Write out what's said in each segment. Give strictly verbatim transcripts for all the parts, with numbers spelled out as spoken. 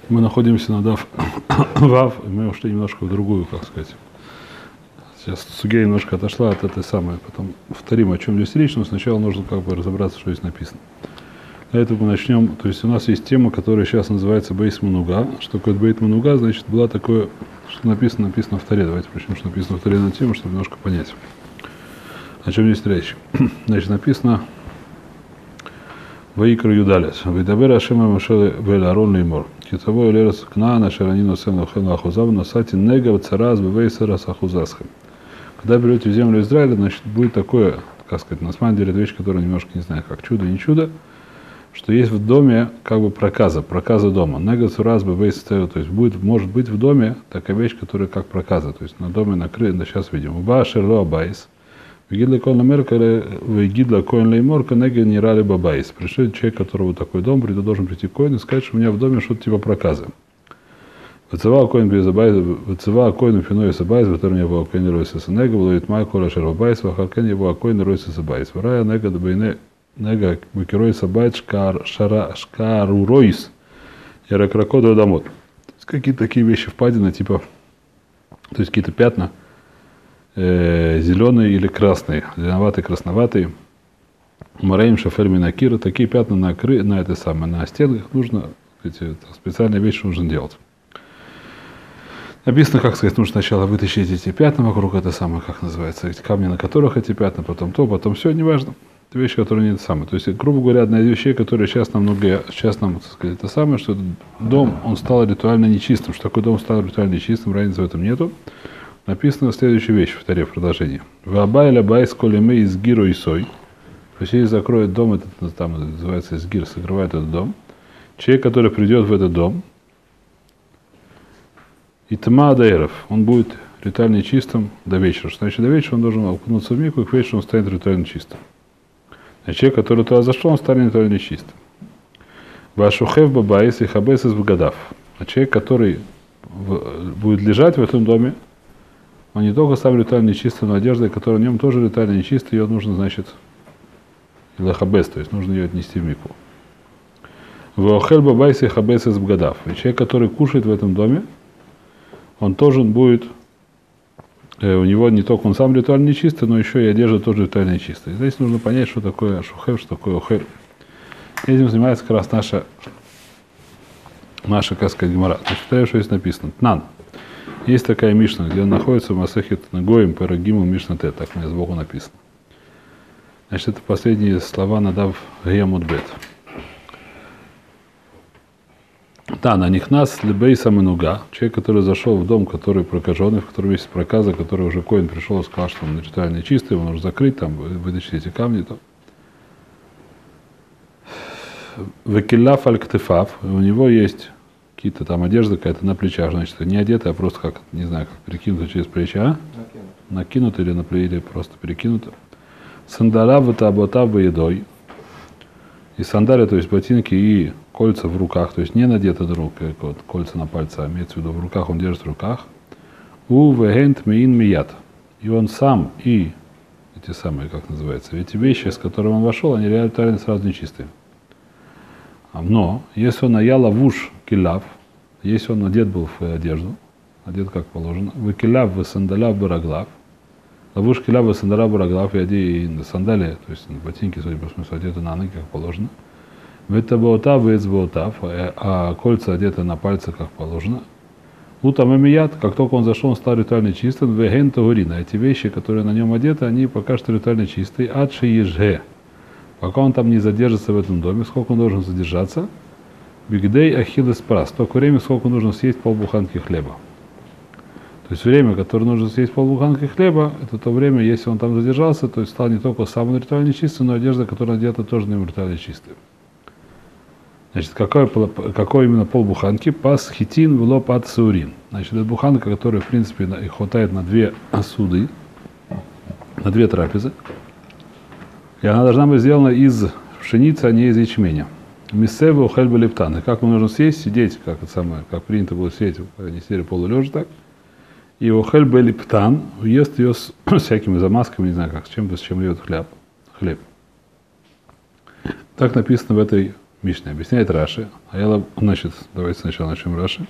Мы находимся на Дав Вав, и мы ушли немножко в другую, как сказать. Сейчас Сугея немножко отошла от этой самой, потом повторим, о чем здесь речь, но сначала нужно как бы разобраться, что здесь написано. Для этого мы начнем, то есть у нас есть тема, которая сейчас называется Бейс Мануга. Что такое Бейт Мануга? Значит, было такое, что написано, написано в Торе. Давайте прочтем, что написано в Торе на тему, чтобы немножко понять, о чем здесь речь. Значит, написано Ваикр Юдалес. Вейдабер Ашема Машеле Вель Арон Леймор. Китовой Лерас Кнаана Шаранину Сену Хена Ахузав Насати Негав Цараз Бевейсерас Ахузасхем. Когда берете в землю Израиля, значит, будет такое, как сказать, на самом деле, это вещь, которая немножко, не знаю, как чудо, не чудо, что есть в доме как бы проказа, проказа дома. Негав Цараз Бевейсерас, то есть будет, может быть в доме такая вещь, которая как проказа, то есть на доме накрыта, да, сейчас видим. Уба Шерло Абайс. Вегидла Коэн Леймор, Вегидла Коэн Леймор, Конега Нирали Бабайс. Пришел человек, которого такой дом, должен прийти Коэн и сказать, что у меня в доме что-то типа проказы. Вецева Коэн Безабайс, Вецева Коэн Финой Сабайс, в котором я был Коэн Ройса Сенега, Влоит Май Коля Шербайс, Вахалкен его Коэн Ройса Сабайс. Врая Нега Дабайне Нега Бекерой Сабайс Шкар Шара Шкару Ройс. Яракракоду Адамот. Какие-то такие вещи впадины, типа, то есть какие-то пятна. Зеленый или красный, зеленоватый, красноватый. Мараим шафель минакира, такие пятна на, кры, на этой самой, на стенах нужно, эти специальные вещи нужно делать. Написано, как сказать, нужно сначала вытащить эти пятна вокруг, это самое, как называется, эти камни, на которых эти пятна, потом то, потом все, неважно. Это вещи, которые не это самое. То есть, грубо говоря, одна из вещей, которые сейчас нам, много, сейчас нам, так сказать, это самое, что этот дом, он стал ритуально нечистым. Что такой дом стал ритуально нечистым, разницы в этом нету. Написано следующая вещь в Торе в продолжении. Вабайля байс колеме из гиро и сой. Если закроет дом, это там называется изгир, закрывает этот дом. Человек, который придет в этот дом, и тма адаэров, он будет ритуально чистым до вечера. Что значит до вечера он должен окунуться в мику, и к вечеру он станет ритуально чистым. А человек, который туда зашел, он станет ритуально чистым. Вашухев бабайс и хабес из бгадав. А человек, который будет лежать в этом доме, он не только сам ритуально нечистый, но одежда, которая в нем тоже ритуально нечистая, ее нужно, значит, лахабес, то есть нужно ее отнести в мику. Вохель бабайси хабес из бгадав. И человек, который кушает в этом доме, он тоже будет, э, у него не только он сам ритуально нечистый, но еще и одежда тоже ритуально нечистая. И здесь нужно понять, что такое шухев, что такое охель. Этим занимается как раз наша, наша, как сказать, гемара. Значит, что здесь написано. Тнан. Есть такая Мишна, где находится в Масехет Нагоим, Парагиму, Мишна Т, так мне сбоку написано. Значит, это последние слова Надав Гемудбет. Да, на них нас Лебейса Мануга, человек, который зашел в дом, который прокаженный, в котором есть проказа, который уже Коэн пришел и сказал, что он ритуально чистый, его нужно закрыть, там, вытащить эти камни. Там. Векилаф аль-ктефав, у него есть какие-то там одежда какая-то на плечах, значит, не одетая, а просто как, не знаю, как перекинута через плечи, а? Накинута или, или просто перекинута. Сандала в табота едой. И сандали, то есть ботинки и кольца в руках, то есть не надеты до рук, как вот кольца на пальце, а имеется в виду в руках, он держит в руках. У вегент миин мият. И он сам, и эти самые, как называется, эти вещи, с которыми он вошел, они реально сразу нечистые. Но, если он ая лавуш килав, если он одет был в одежду, одет как положено, в килав, в сандаляв, бараглав, лавуш килав, в сандаляв, бараглав, и одет сандалии, то есть ботинки, судя по смыслу, одеты на ноги, как положено, в табаотав, в эцбаотав, а кольца одеты на пальцы, как положено, утам эмият, как только он зашел, он стал ритуально чистым, в ген тагурина, эти вещи, которые на нем одеты, они пока что ритуально чистые, адши ежге. Пока он там не задержится в этом доме, сколько он должен задержаться? Бигдей ахиллес прас. Столько времени, сколько нужно съесть полбуханки хлеба. То есть время, которое нужно съесть полбуханки хлеба, это то время, если он там задержался, то есть стал не только сам ритуально чистым, но одежда, которая одета, тоже на нем ритуально чистая. Значит, какой, какой именно полбуханки? Пас хитин вло пат саурин. Значит, это буханка, которая, в принципе, хватает на две суды, на две трапезы. И она должна быть сделана из пшеницы, а не из ячменя. Миссевы ухельба лептан. И как его нужно съесть, сидеть, как это самое, как принято было сидеть, они сидели полулежа так. И ухельба лептан ест ее с всякими замазками, не знаю как, с чем, с чем ест хлеб. хлеб. Так написано в этой Мишна объясняет Раши. А я, значит, давайте сначала начнем Раши.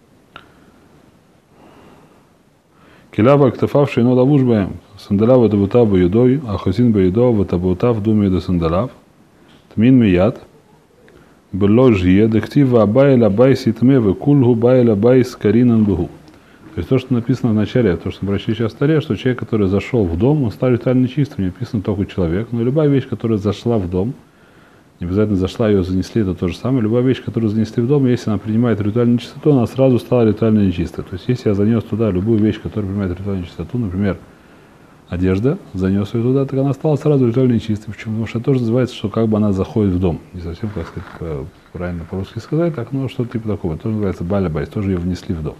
Килява ктафав шейно лавуш баем. Сандалав это бутав баедой, а хозин баедо это бутав думе до сандалав. Тмин мият. Было жие, дектива абайла байс и тме, векульгу байла байс каринан буху. То есть то, что написано в начале, то, что мы прочли сейчас в Таре, что человек, который зашел в дом, он стал ритуально чистым, не написано только человек, но любая вещь, которая зашла в дом, не обязательно зашла, ее занесли, это то же самое, любая вещь, которую занесли в дом, если она принимает ритуальную чистоту, она сразу стала ритуально нечистой. То есть если я занес туда любую вещь, которая принимает ритуальную чистоту, например, одежда, занес ее туда, так она стала сразу ритуально нечистой. Почему? Потому что это тоже называется, что как бы она заходит в дом. Не совсем, как сказать, правильно по-русски сказать, так, но что-то типа такого. Это тоже называется баля байс, тоже ее внесли в дом.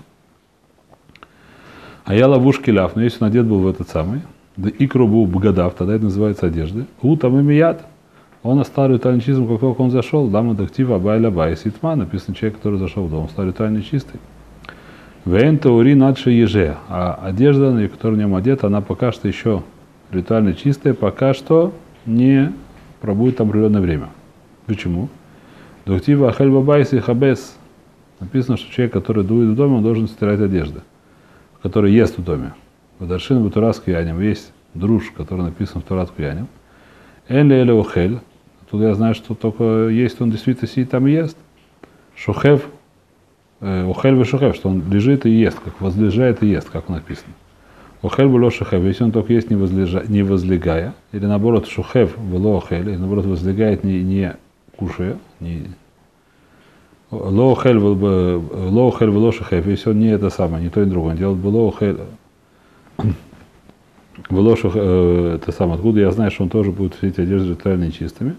А я лавуш киляв, но если он одет был в этот самый, да икру был бгадав, тогда это называется одежда. У там имият. Он стал ритуально чистым, как только он зашел, дам адактив абайля байс итма, написано человек, который зашел в дом, стал ритуально чистый. Вен теори надше еже, а одежда, которая в нем одета, она пока что еще ритуально чистая, пока что не пробудет там определенное время. Почему? Дактива ахель бабайс и хабес. Написано, что человек, который дует в доме, он должен стирать одежду, который ест в доме. В Даршин Батурас Куяним есть друж, который написан в Турат Куяним. Элли эле охель. Тут я знаю, что только есть, он действительно сидит там и ест. Шухев, охель вы шухев, что он лежит и ест, как возлежает и ест, как написано. Охель было шухев, если он только есть не, возлежа, не возлегая, или наоборот шухев было охель, или наоборот возлегает не, не кушая, не лоохель было шухев, если он не это самое, не то и другое, он делает было охель. Было это самое, откуда я знаю, что он тоже будет все эти одежды ритуально чистыми.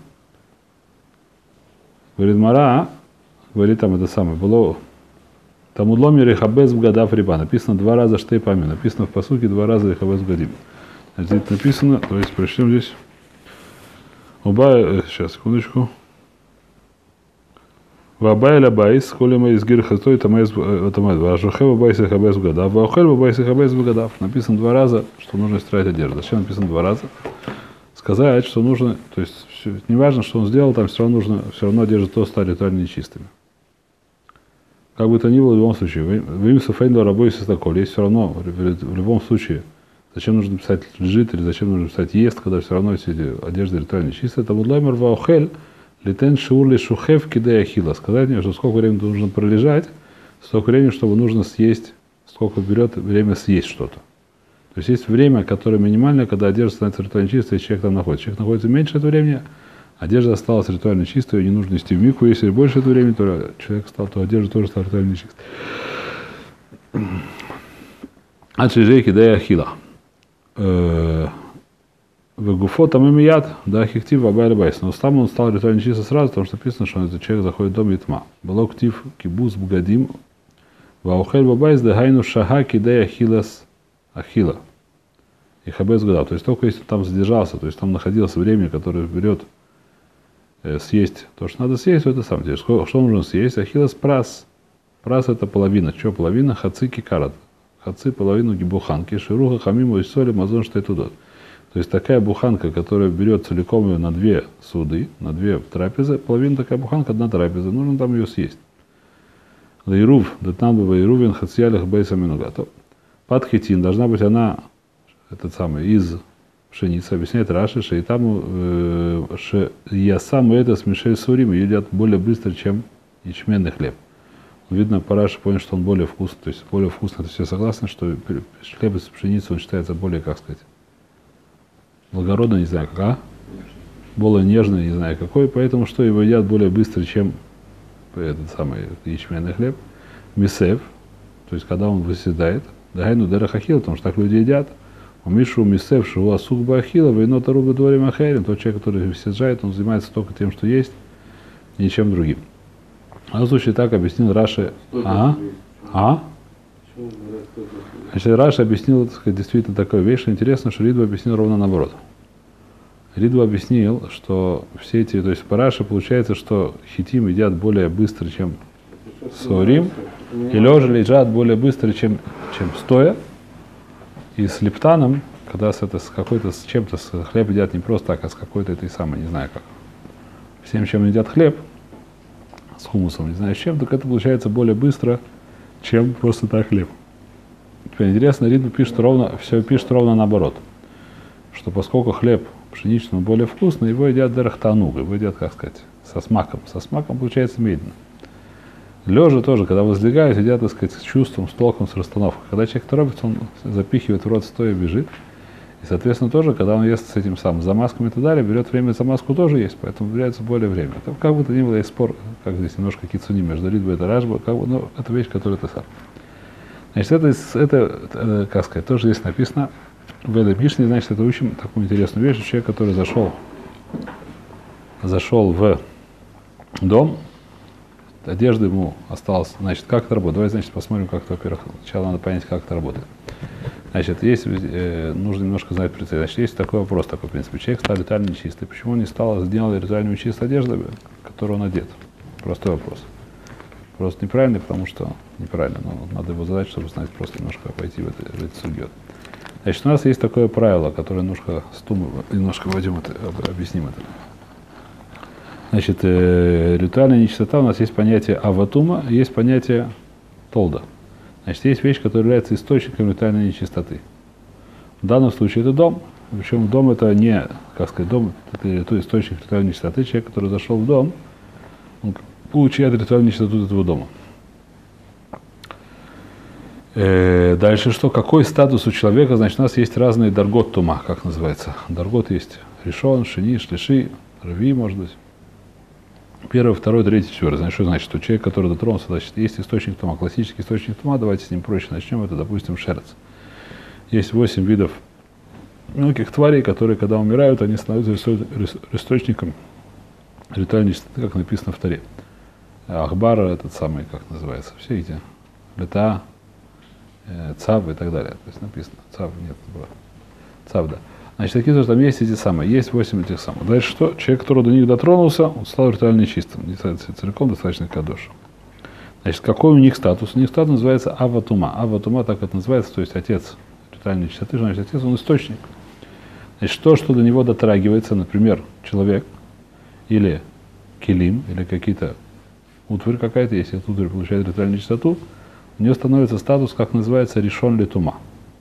Говорит Мара, говорит там это самое, было там удлом рехабез бгадав риба, написано два раза штей пами, написано в посуке два раза рехабез бгадим. Здесь написано, то есть прочтем здесь. Оба, сейчас, секундочку. Вабайля байс, коли мы из гирхастой, это майс, это майс, вашухева байс рехабез бгадав, ваухельва байс рехабез бгадав. Написано два раза, что нужно стирать одежду. Зачем написано два раза? Сказать, что нужно, то есть все, не важно, что он сделал, там все равно нужно, все равно одежда то стали ритуально нечистыми. Как бы то ни было, в любом случае, в имя Софейнда рабой сестаколь, есть все равно, в любом случае, зачем нужно писать лежит или зачем нужно писать ест, когда все равно все эти одежды ритуально чистые. Это будлаймер ваухель, литен шиурли шухев кидея хила. Сказать мне, что сколько времени нужно пролежать, столько времени, чтобы нужно съесть, сколько берет время съесть что-то. То есть есть время, которое минимальное, когда одежда становится ритуально чистой, и человек там находится. Человек находится меньше этого времени, одежда осталась ритуально чистой, ее не нужно нести в мику. Если больше этого времени, то человек стал, то одежда тоже стала ритуально чистой. Ачижейки да ахила. В гуфо там имият, да хихтив абайля байс. Но там он стал ритуально чисто сразу, потому что написано, что этот человек заходит в дом и тьма. Было ктив кибуз бгадим, ваухель бабайс да гайну шага кидея ахилас ахила. И хабез гадав. То есть только если он там задержался, то есть там находилось время, которое берет э, съесть то, что надо съесть, то это сам. Что, что нужно съесть? Ахилас прас. Прас это половина. Что половина? Хаци кикарат. Хаци половину гибуханки. Шируха хамиму и соли мазон что туда. То есть такая буханка, которая берет целиком ее на две суды, на две трапезы, половина такая буханка, одна трапеза, нужно там ее съесть. Лейрув, датнанбова и рувен хациялих бейса минугато. Падхитин, должна быть она, этот самый, из пшеницы, объясняет Раши, что и там, что я сам это с Мишель Сурим едят более быстро, чем ячменный хлеб. Видно, по Раши понял, что он более вкусный, то есть более вкусный, это все согласны, что хлеб из пшеницы, он считается более, как сказать, благородный, не знаю как, а? Более нежный, не знаю какой, поэтому что его едят более быстро, чем этот самый ячменный хлеб. Мисев, то есть когда он выседает, дагайну дерахахил, потому что так люди едят. У Мишу Мисев, шиву асук бахила, войно тарубы дворим ахерин, тот человек, который выседает, он занимается только тем, что есть, и ничем другим. А в случае так объяснил Раши. А? А? Значит, Раши объяснил, так сказать, действительно такую вещь, что интересно, что Ридва объяснил ровно наоборот. Ридва объяснил, что все эти, то есть по Раши получается, что хитим едят более быстро, чем сорим, и лежа лежат более быстро, чем, чем стоя. И с лептаном, когда с, это, с какой-то, с чем-то, с хлеб едят не просто так, а с какой-то этой самой, не знаю как. Всем, чем едят хлеб, с хумусом, не знаю с чем, так это получается более быстро, чем просто так хлеб. Теперь интересно, Ридбе пишет ровно, все пишет ровно наоборот, что поскольку хлеб пшеничный более вкусный, его едят дерех тануг, его едят, как сказать, со смаком. Со смаком получается медленно. Лежа тоже, когда возлегают, едят, так сказать, с чувством, с толком, с расстановкой. Когда человек торопится, он запихивает в рот стоя, бежит. И, соответственно, тоже, когда он ест с этим самым замазками и так далее, берет время, замазку тоже есть, поэтому берется более время. Это, как бы то ни было, есть спор, как здесь немножко кицуни между Ридбе и Рашба, как бы, но это вещь, которая ты сам. Значит, это, это, это, как сказать, тоже здесь написано в этой Мишне, значит, это учим такую интересную вещь, человек, который зашел, зашел в дом, одежда ему осталась, значит, как это работает. Давайте, значит, посмотрим, как это, во-первых, сначала надо понять, как это работает. Значит, есть, э, нужно немножко знать прицел. Значит, есть такой вопрос, такой, в принципе, человек стал ритуально нечистый. Почему он не стал, сделал ритуально чистой одежды, которую он одет? Простой вопрос. Просто неправильный, потому что неправильно, но надо его задать, чтобы знать, просто немножко пойти в это, в это судьет. Значит, у нас есть такое правило, которое немножко стумы, немножко войдем это, объясним это. Значит, э, ритуальная нечистота, у нас есть понятие аватума, есть понятие толда. Значит, есть вещь, которая является источником ритуальной нечистоты. В данном случае это дом, причем дом это не, как сказать, дом, это источник ритуальной нечистоты. Человек, который зашел в дом, он получает ритуальную нечистоту этого дома. Э, дальше что? Какой статус у человека? Значит, у нас есть разные даргот тума, как называется. Даргот есть решон, шини, шлиши, рви, может быть. Первый, второй, третий, четвертый. Значит, что значит? Что человек, который дотронулся, значит, есть источник тума. Классический источник тума, давайте с ним проще начнем. Это, допустим, шерец. Есть восемь видов мелких тварей, которые, когда умирают, они становятся источником ритуальной нечистоты, как написано в Торе. Ахбар, этот самый, как называется, все эти, лета, э, цав и так далее. То есть написано, цав, нет, цав, да. Значит, такие тоже там есть эти самые, есть восемь этих самых. Дальше что? Человек, который до них дотронулся, он стал ритуально чистым, целиком достаточно кадош. Значит, какой у них статус? У них статус называется аватума. Аватума так это называется, то есть отец ритуальной чистоты, значит, отец, он источник. Значит, то, что до него дотрагивается, например, человек, или килим, или какие-то утварь какая-то, если эта утварь получает ритуальную чистоту, у нее становится статус, как называется, решон ли тума.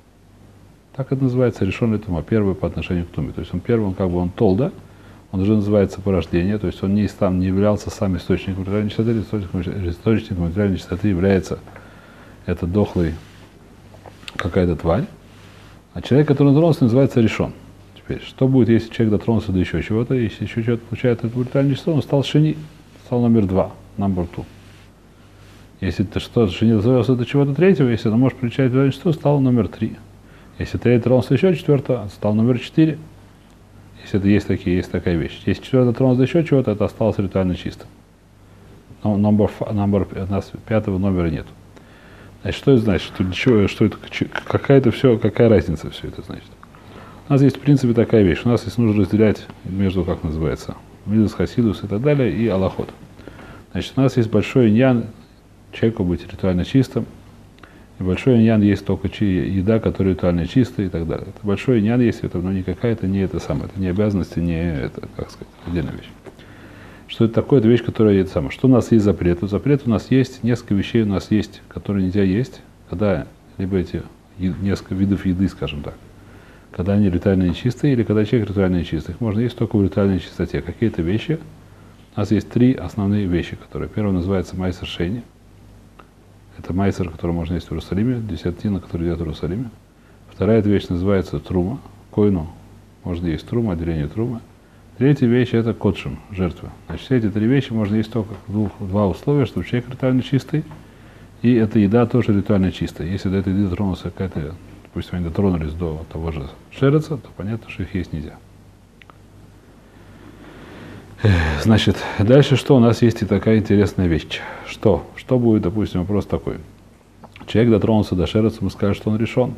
Так это называется решон ли тума, первый по отношению к туме. То есть он первый, он как бы он толда, он уже называется порождение, то есть он не, сам, не являлся сам источником ритуальной чистоты, источником, источником ритуальной чистоты является это дохлый какая-то тварь, а человек, который дотронулся, называется решон. Теперь, что будет, если человек дотронулся до еще чего-то, если еще что-то получает эту ритуальную чистоту, он стал шини, стал номер два, number two. Если ты что-то шини дотронулся до чего-то третьего, если он может получать ритуальную чистоту, стал номер три. Если третий тронулся еще четвертого, стал номер четыре. Если это есть такие, есть такая вещь. Если четвертый тронулся еще чего-то, это осталось ритуально чистым. Но номер, номер, у нас пятого номера нет. Значит, что это значит? Что, что, что это, какая-то все, какая разница все это значит? У нас есть в принципе такая вещь. У нас есть нужно разделять между, как называется, мидус, хасидус и так далее, и алахот. Значит, у нас есть большой иньян, человеку быть ритуально чистым. И большой иньян есть только еда, которая ритуально чистая и так далее. Это большой иньян есть, это, но не какая-то, не это самое, это не обязанности, не это, как сказать, отдельная вещь. Что это такое? Это вещь, которая это самое. Что у нас есть запрет? Запрет у нас есть, несколько вещей у нас есть, которые нельзя есть, когда либо эти несколько видов еды, скажем так, когда они ритуально нечистые, или когда человек ритуально нечистый. Их можно есть только в ритуальной чистоте. Какие-то вещи. У нас есть три основные вещи, которые. Первое называется майсер шейни. Это майсер, который можно есть в Иерусалиме, десятина, который идет в Иерусалиме. Вторая вещь называется трума, койну, можно есть трума, отделение трумы. Третья вещь это кодшим, жертва. Значит, все эти три вещи можно есть только в двух, два условия, чтобы человек ритуально чистый, и эта еда тоже ритуально чистая. Если до этой еды дотронулся какая-то, допустим, они дотронулись до того же шереца, то понятно, что их есть нельзя. Значит, дальше что? У нас есть и такая интересная вещь. Что? Что будет, допустим, вопрос такой. Человек дотронулся до шереца, мы скажем, что он решен.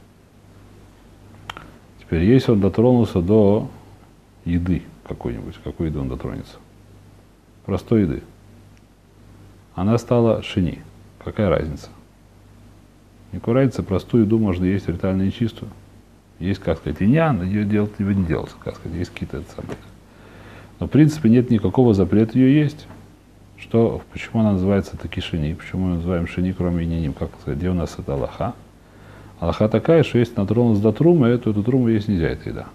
Теперь, если он дотронулся до еды какой-нибудь, какой еды он дотронется? Простой еды. Она стала шини. Какая разница? Никакой разницы, простую еду можно есть ритуально нечистую. Есть, как сказать, иньян, ее делать его не делать, как сказать, есть какие-то самые. Но в принципе нет никакого запрета ее есть. Что, почему она называется таки шини? Почему мы называем шини, кроме ининим? Как сказать, где у нас это алаха? Алаха такая, что если натронулась до трумы, эту, эту труму есть нельзя, это еда.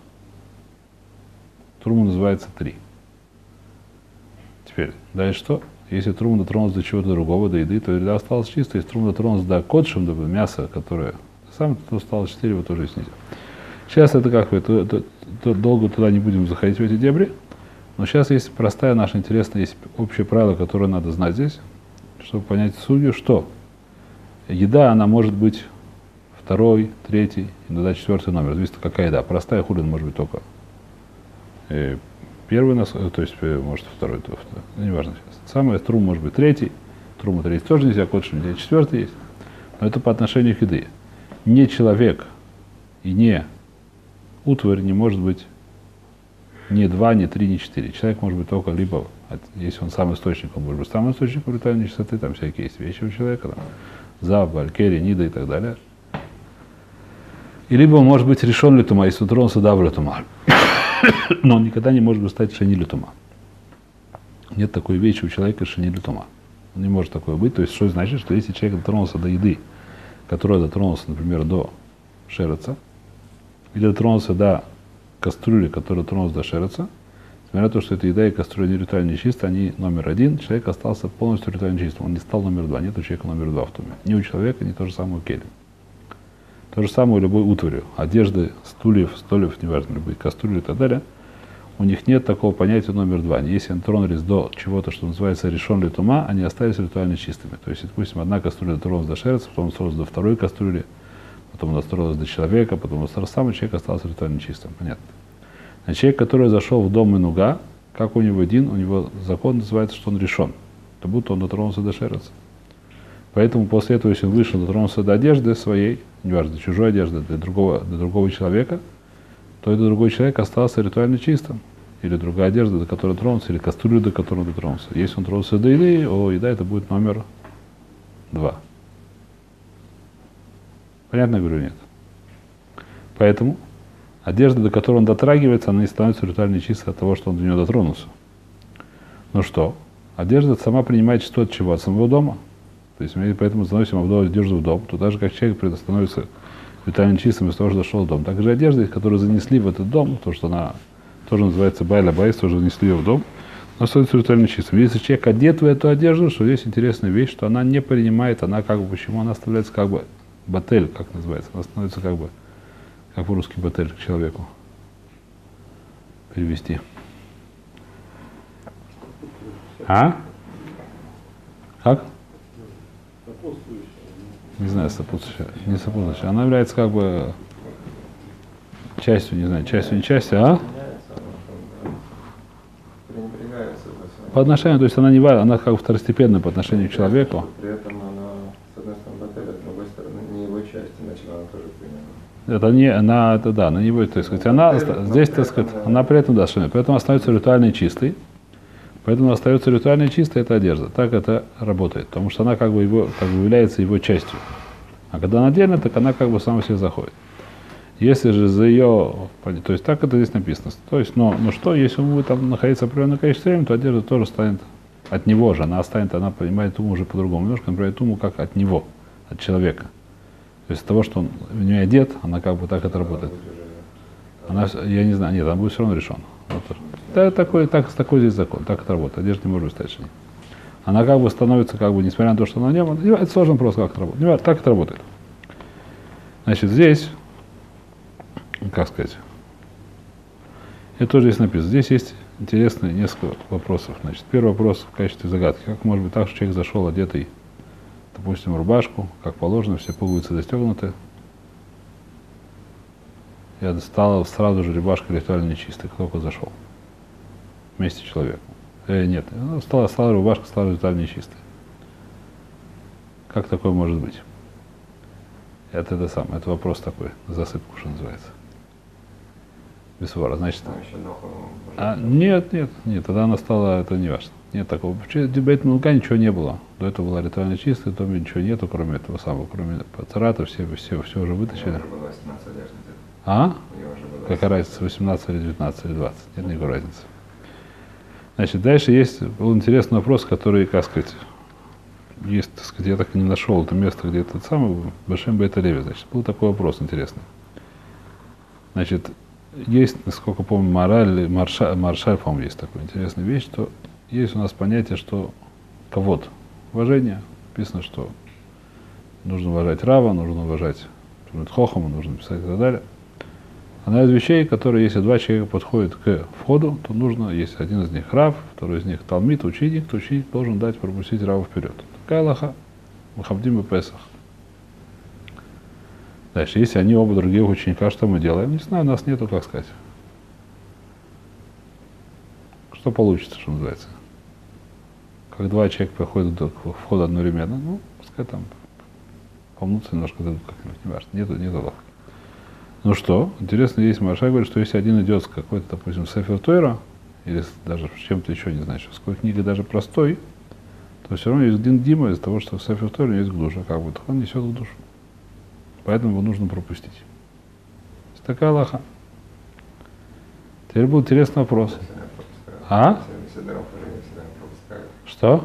Трума называется три. Теперь, дальше что? Если трума дотронулась до чего-то другого, до еды, то еда осталась чистой. Если трума дотронулась до кодшем, до мяса, которое сам, то осталось четыре, его тоже есть нельзя. Сейчас это как бы, то, то, то, долго туда не будем заходить в эти дебри. Но сейчас есть простая наша интересная, есть общее правило, которое надо знать здесь, чтобы понять судью, что еда, она может быть второй, третий, иногда четвертый номер. Зависит, какая еда. Простая хулин может быть только э, первый, нас, то есть может второй, то второй. Ну, неважно сейчас. Самое трум может быть третий, труму третий тоже нельзя, кодшим нельзя, четвертый есть. Но это по отношению к еды. Не человек и не утварь не может быть ни два, ни три, ни четыре. Человек может быть только либо, если он сам источник, он может быть сам источник ритуальной чистоты, там всякие есть вещи у человека, там, зав, алькери, нида и так далее. И либо он может быть решен ли тума, если он тронулся дав ли тума. Но он никогда не может стать шени ли тума. Нет такой вещи у человека шени ли тума. Он не может такое быть. То есть, что значит, что если человек дотронулся до еды, которая дотронулся, например, до шереца, или дотронулся до кастрюли, которая дотронулась до шереца, несмотря на то, что эта еда и кастрюля не ритуально чистые, они номер один, человек остался полностью ритуально чистым. Он не стал номер два. Нет у человека номер два в туме. Ни у человека, ни то же самое у келем. То же самое у любой утвари. Одежды, стульев, столев, неважно, любые кастрюли и так далее. У них нет такого понятия номер два. Если они тронулись до чего-то, что называется решен ли тума, они остались ритуально чистыми. То есть, допустим, одна кастрюля дотронулась до шереца, потом дотронулась до второй кастрюли, потом она дотронулась до человека, потом сам человек остался ритуально чистым. Понятно. А человек, который зашел в дом Инуга, как у него дин, у него закон называется, что он решен. Как будто он дотронулся до шереца. Поэтому после этого, если он вышел, дотронулся до одежды своей, неважно, до чужой одежды, до другого, до другого человека, то этот другой человек остался ритуально чистым. Или другая одежда, до которой тронулся, или кастрюля, до которой он дотронулся. Если он тронулся до еды, о, еда это будет номер два. Понятно, говорю, нет? Поэтому одежда, до которой он дотрагивается, она не становится ритуально чистой от того, что он до нее дотронулся. Ну что? Одежда сама принимает чистоту от чего? От самого дома. То есть мы поэтому заносим одежду в дом. То так же, как человек становится ритуально чистым из того, что зашел в дом. Так же одежда, которую занесли в этот дом, то, что она тоже называется байля байс, тоже занесли ее в дом, она становится ритуально чистым. Если человек одет в эту одежду, что здесь интересная вещь, что она не принимает, она как бы, почему она оставляется как бы батель, как называется, она становится как бы, как по-русски батель к человеку перевести. А? Как? Не знаю, сопутствующая. Не сопутствующая. Она является как бы частью, не знаю, частью, не частью, а? По отношению, то есть она не важна, она как бы второстепенная по отношению к человеку. При этом она, с одной стороны, батель, а с другой стороны, не его часть, иначе она тоже принимает. Это не, она, это да, она не будет, так сказать, она, здесь, так сказать, она при этом, да, поэтому остается ритуально чистой, поэтому остается ритуально чистой эта одежда, так это работает, потому что она как бы, его, как бы является его частью. А когда она отдельно, так она как бы сама себе заходит. Если же за ее, то есть так это здесь написано, то есть, но, но что, если он будет там находиться определенное количество времени, то одежда тоже станет от него же, она останется, она принимает туму уже по-другому, немножко она принимает туму как от него, от человека. То есть от того, что он в нее одет, она как бы так это работает. Она, я не знаю, нет, она будет все равно решена. Вот. Да, такой, так, такой здесь закон, так это работает, одежда не может стать шини. Она как бы становится, как бы, несмотря на то, что она на нем, это сложный вопрос, как это работает. Так это работает. Значит, здесь, как сказать, это тоже здесь написано. Здесь есть интересные несколько вопросов. Значит, первый вопрос в качестве загадки. Как может быть так, что человек зашел одетый, допустим, в рубашку, как положено, все пуговицы застегнуты, и стала сразу же рубашка ритуально нечистой, кто только зашел вместе с человеком. Э, нет, стала, стала рубашка, стала ритуально нечистой. Как такое может быть? Это это самое, это вопрос такой, засыпку, что называется. Бесвара, значит. А, нет, нет, нет, тогда она стала, это не важно. Нет такого. В Бейт Милка ничего не было. До этого была ритуально чистая, в доме ничего нету, кроме этого самого, кроме пацарата, все, все, все уже вытащили. А? Какая разница, восемнадцать или девятнадцать или двадцать? Нет никакой разницы. Значит, дальше есть был интересный вопрос, который, как сказать, есть, так сказать, я так и не нашел это место, где этот самый Бешем Бейт Леви. Значит, был такой вопрос интересный. Значит, есть, насколько помню, мораль, маршаль, маршаль, по-моему, есть такая интересная вещь, что есть у нас понятие, что кого-то уважение, написано, что нужно уважать Рава, нужно уважать Хохама, нужно писать и так далее. Одна из вещей, которые, если два человека подходят к входу, то нужно, если один из них Рав, второй из них Талмид, ученик, то ученик должен дать пропустить Рава вперед. Такая алаха, Махавдим и Песах. Дальше, если они оба других ученика, что мы делаем? Не знаю, у нас нету, как сказать. Что получится, что называется? Как два человека проходят к входу одновременно, ну, пускай там помнутся немножко, как-нибудь, не важно, нету, нету алаха. Ну что, интересно, есть Маршай говорит, что если один идет с какой-то, допустим, Сефер Тойра, или даже с чем-то еще, не знаю, с какой книгой даже простой, то все равно есть один Дима из-за того, что в Сефер Тойра есть душа, как бы, он несет в душу. Поэтому его нужно пропустить. Это такая алаха. Теперь будет интересный вопрос. А? Что?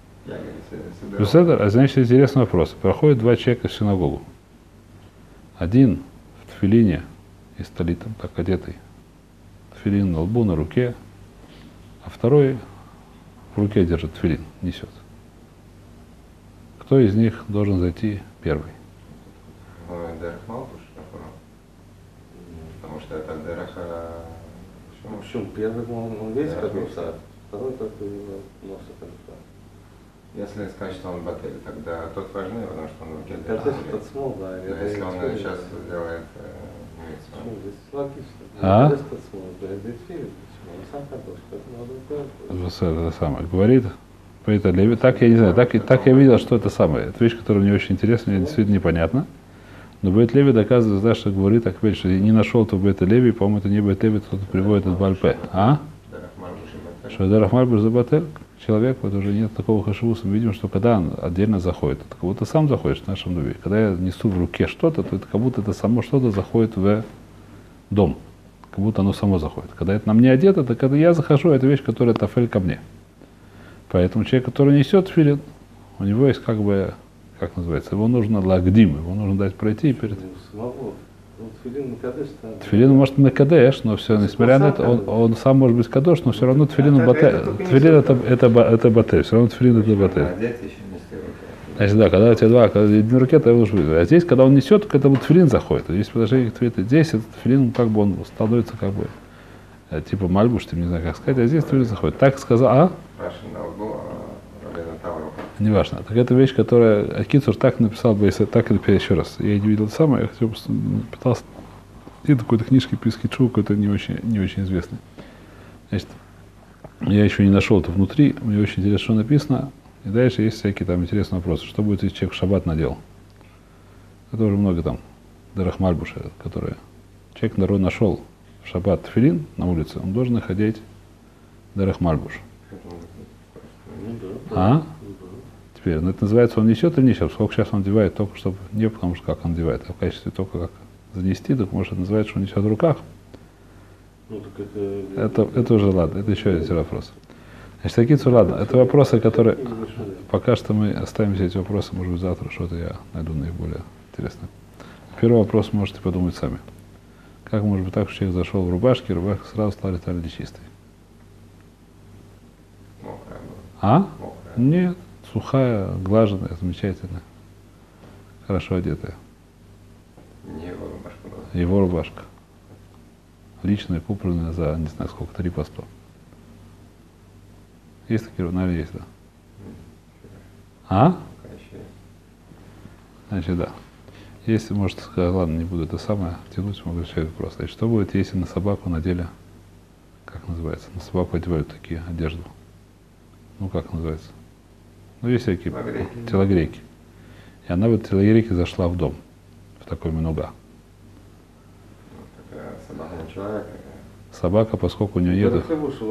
А значит, интересный вопрос. Проходят два человека в синагогу. Один в тфилине и с талитом, так одетый. Тфилин на лбу, на руке. А второй в руке держит тфилин, несет. Кто из них должен зайти первый? Дерах Малбуш, потому что это Дерах... В общем, первый он весь как Мусар, второй только носит Мусар. Если сказать, что он батель, тогда тот важнее, потому что он в руке держит. Это тот смол, да. Но если он сейчас делает Почему? Здесь логично. А? Здесь тот смол, здесь филин. Он сам хороший, поэтому надо делать. Это самое. Говорит, это Леви. Так я не знаю, так, так я видел, что это самое. Это вещь, которая мне очень интересна, мне действительно непонятна. Но Бейт Леви доказывает, да, что говорит, так что не нашел то Бейт Леви, по-моему, это не Бейт Леви, кто-то приводит от Бальпе. А? Что Дерах Мальбуш за Батель, человек, вот уже нет такого хашивуса. Мы видим, что когда он отдельно заходит, это как будто сам заходишь в нашем доме. Когда я несу в руке что-то, то это как будто это само что-то заходит в дом. Как будто оно само заходит. Когда это на мне одето, то когда я захожу, это вещь, которая тафель ко мне. Поэтому человек, который несет филин, у него есть как бы, как называется, его нужно лагдим, его нужно дать пройти перед... Тфилин может на кадеш, но все, несмотря на это, он, он сам может быть кадош, но все равно тфилин батель. Тфилин это, это, это батель, все равно тфилин это батель. Значит, да, когда у тебя два, когда на руке, то его нужно быть. А здесь, когда он несет, к этому тфилин заходит. Здесь подожди, здесь этот тфилин как бы он становится как бы типа мальбуш, ты не знаю как сказать, а здесь тфилин заходит. Так сказал, а? Не важно. Так это вещь, которая Акицур так написал бы, если так или еще раз. Я не видел самое, я хотел пытался и какой-то книжки Пискичу, какой-то не очень, не очень известный. Значит, я еще не нашел это внутри, мне очень интересно, что написано. И дальше есть всякие там интересные вопросы. Что будет, если человек в шаббат надел? Это уже много там Дерах Мальбуша, который человек народ нашел в шаббат тфилин на улице, он должен находить Дерах Мальбуш. А? Теперь, ну это называется, он несет или несет? Сколько сейчас он одевает, только чтобы не потому что как он одевает, а в качестве только как занести, так может это называется, что он несет в руках. Ну, так это... Это, это уже ладно, это еще один вопрос. Значит, такие ладно, это вопросы, которые пока что мы оставим все эти вопросы, может быть завтра что-то я найду наиболее интересное. Первый вопрос можете подумать сами. Как может быть так, что человек зашел в рубашке, рубашка сразу стала летально чистой? А? Нет. Сухая, глаженная, замечательная, хорошо одетая. Не его рубашка была. Его рубашка. Личная, купленная за, не знаю сколько, три по сто. Есть такие, наверное, есть, да. А? Значит, да. Если, может, сказать, ладно, не буду это самое тянуть, могу решать вопрос. Значит, что будет, если на собаку надели, как называется, на собаку одевают такие одежду? Ну, как называется? Ну, есть всякие телогрейки. телогрейки. И она в этой телогрейке зашла в дом, в такой минуга. Такая собака не человек. Собака, поскольку у нее нет...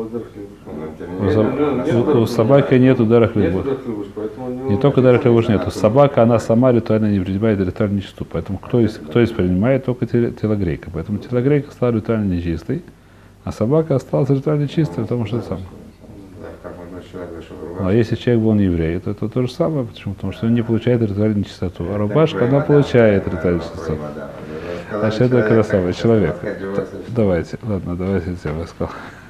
Ну, У собаки нету Дерах Левуш. Не только Дерах Левуш нету. Собака, она сама ритуально не принимает ритуально нечистую. Поэтому кто из, кто из принимает, только телогрейка. Поэтому телогрейка стала ритуально нечистой, а собака осталась ритуально чистой, потому что это сам. человек зашел в Ну, рубашку. а если человек был не еврей, то это то же самое. Почему? Потому что он не получает ритуальную чистоту. А рубашка, она получает ритуальную чистоту. Значит, это как самое человек. Давайте, ладно, давайте я сказал.